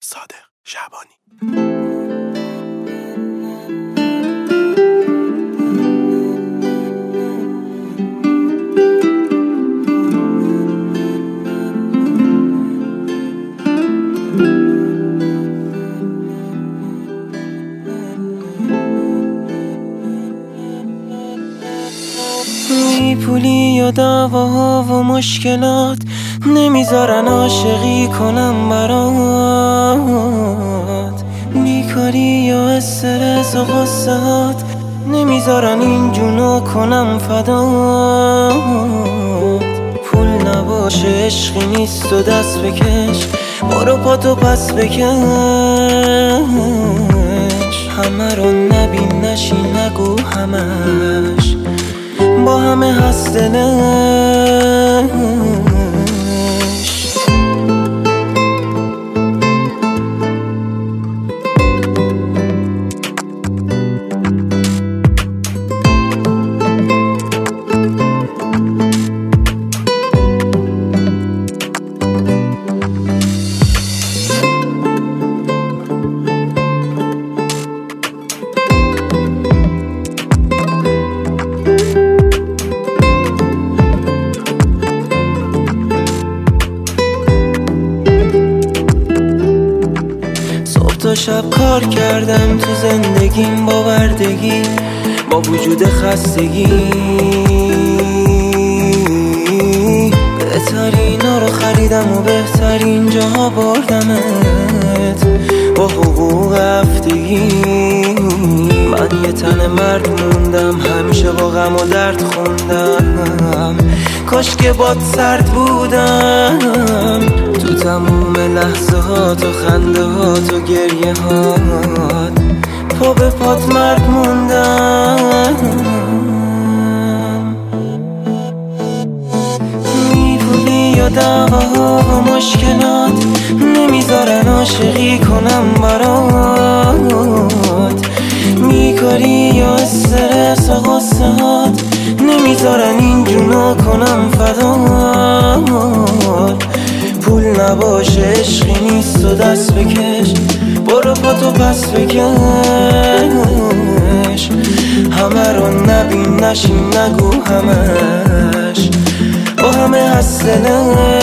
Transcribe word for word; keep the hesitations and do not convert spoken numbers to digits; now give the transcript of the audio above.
صادق شعبانی. پولی و دعواها و مشکلات نمیذارن عاشقی کنم برات، بیکاری و استرس و غصهات نمیذارن این جونو کنم فدات. پول نباشه عشقی نیست و دست بکش، برو پاتو پس بکش، همه رو نبین نشی نگو همش با همه هست دلش. تا شب کار کردم تو زندگیم با بردگی، با وجود خستگی، بهترین ها رو خریدم و بهترین جاها بردمت با حقوق هفتگی. من یه تن مرد موندم، همیشه با غم و درد خوندم، کاش که باد سرد بودم تو تموم لحظه هات و خنده هات و گریه هات، پا به پات مرد موندم. میپولی و دعواها و مشکلات نمیذارن عاشقی کنم برات، میکاری و استرس و غصهات نمیذارن این جونو کنم فدات. پول نباشه عشقی نیست و دست بکش، برو پاتو پس بکش، همه رو نبین نشین نگو همش با همه هست دلش.